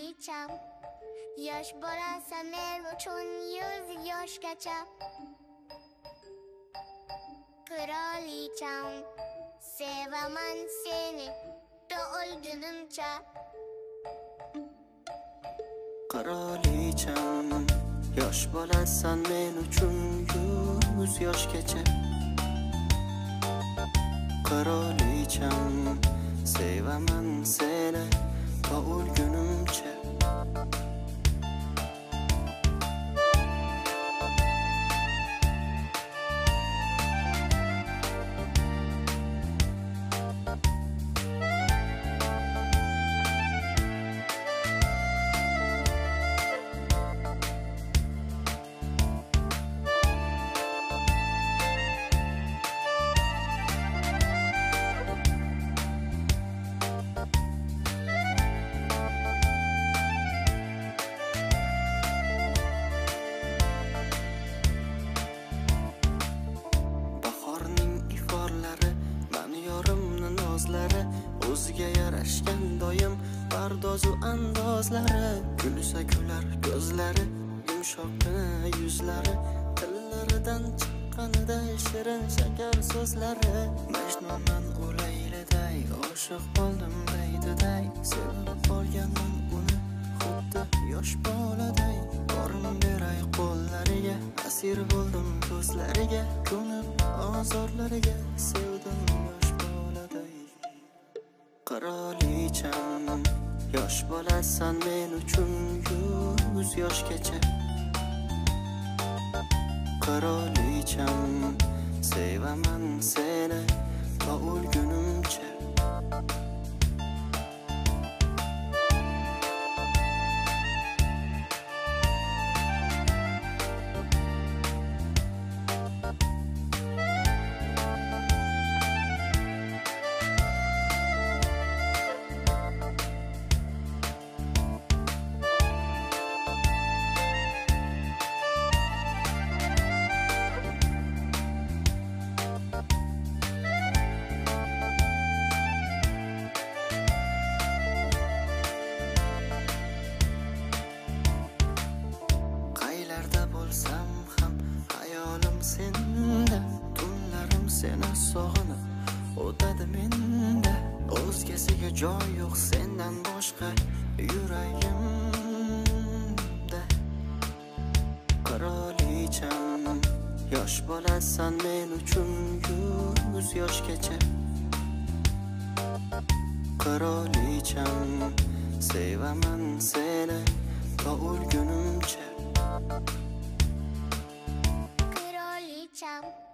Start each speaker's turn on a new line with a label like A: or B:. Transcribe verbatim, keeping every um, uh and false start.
A: Qirolicham, yosh bolasan men uchun yuz yoshgacha. Qirolicham, sevaman seni o'lgunimcha.
B: Qirolicham, yosh bolasan men uchun yuz yoshgacha. Qirolicham, sevaman seni to o'lgunimcha. O'ziga yarashgan doim pardozu andozlari, kulsa kular ko'zlari, yumshoqqina yuzlari, tillaridan chiqqanida shirin shakar so'zlari. Majnunman u Layliday, oshiq bo'ldim Baydiday, sevib qolganman uni xuddi yosh boladay. Borim beray qo'llariga, asir bo'ldim ko'zlariga, ko'nib ozorlariga, sevdim yosh boladay. Qirolicham, yosh bolasan men uchun yuz yoshgacha. Qirolicham, sevaman seni to o'lgunimcha. Bo'lsam ham hayolim senda, tunlarim seni sog'inib o'tadi menda. O'zgasiga joy yo'q sendan boshqa yuragimda. Qirolicham, yosh bolasan men uchun yuz yoshgacha. Qirolicham, sevaman seni to o'lgunimcha.
A: Qirolicham.